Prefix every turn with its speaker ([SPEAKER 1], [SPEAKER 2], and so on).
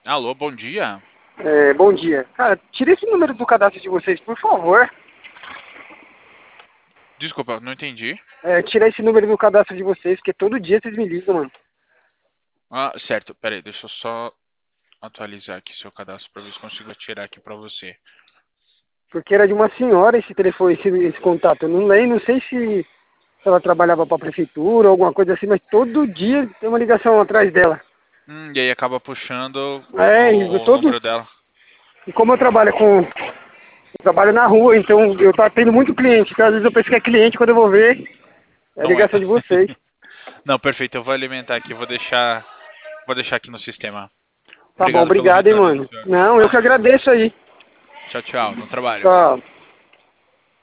[SPEAKER 1] Alô, bom dia.
[SPEAKER 2] Bom dia. Cara, tira esse número do cadastro de vocês, por favor.
[SPEAKER 1] Desculpa, não entendi.
[SPEAKER 2] Tira esse número do cadastro de vocês, porque todo dia vocês me ligam, mano.
[SPEAKER 1] Ah, certo. Pera aí, deixa eu só atualizar aqui seu cadastro pra ver se consigo tirar aqui pra você.
[SPEAKER 2] Porque era de uma senhora esse telefone, esse contato. Eu não lembro, não sei se ela trabalhava pra prefeitura ou alguma coisa assim, mas todo dia tem uma ligação atrás dela.
[SPEAKER 1] E aí acaba puxando
[SPEAKER 2] E
[SPEAKER 1] o número dela.
[SPEAKER 2] E como eu trabalho na rua, então eu tô tendo muito cliente. Então às vezes eu penso que é cliente, quando eu vou ver, é a
[SPEAKER 1] Não é.
[SPEAKER 2] ligação de vocês.
[SPEAKER 1] Não, perfeito. Eu vou alimentar aqui, vou deixar aqui no sistema.
[SPEAKER 2] Tá bom,
[SPEAKER 1] Obrigado pelo
[SPEAKER 2] obrigado, hein,
[SPEAKER 1] retorno aí,
[SPEAKER 2] mano.
[SPEAKER 1] senhor.
[SPEAKER 2] Não, eu que agradeço aí.
[SPEAKER 1] Tchau, tchau. No trabalho.
[SPEAKER 2] Tchau.